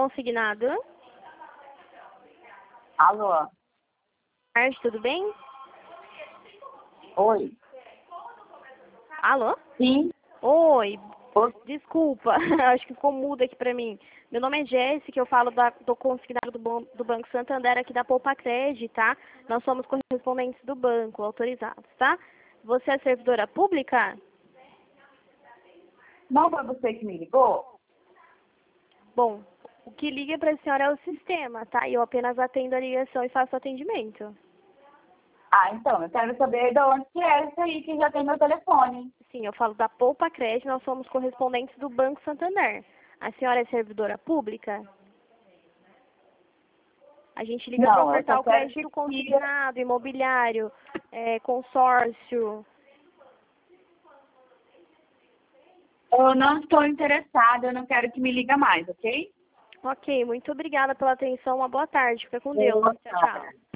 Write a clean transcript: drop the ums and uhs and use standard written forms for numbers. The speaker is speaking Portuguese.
consignado. Alô? Tarde, tudo bem? Oi? Alô? Sim? Oi, Oi? desculpa, acho que ficou mudo aqui pra mim. Meu nome é Jéssica, eu falo do consignado do Banco Santander aqui da Poupa-Cred, tá? Nós somos correspondentes do banco, autorizados, tá? Você é servidora pública? Não foi você que me ligou? Bom, o que liga pra senhora é o sistema, tá? E eu apenas atendo a ligação e faço atendimento. Ah, então, eu quero saber de onde que é isso aí que já tem meu telefone. Sim, eu falo da Poupa-Cred, nós somos correspondentes do Banco Santander. A senhora é servidora pública? A gente liga para Não, eu ofertar só o quero que crédito siga. consignado, imobiliário, consórcio. Eu não estou interessada, eu não quero que me liga mais, ok? Ok, muito obrigada pela atenção. Uma boa tarde. Fica com Deus. Boa Tchau, tchau. tarde.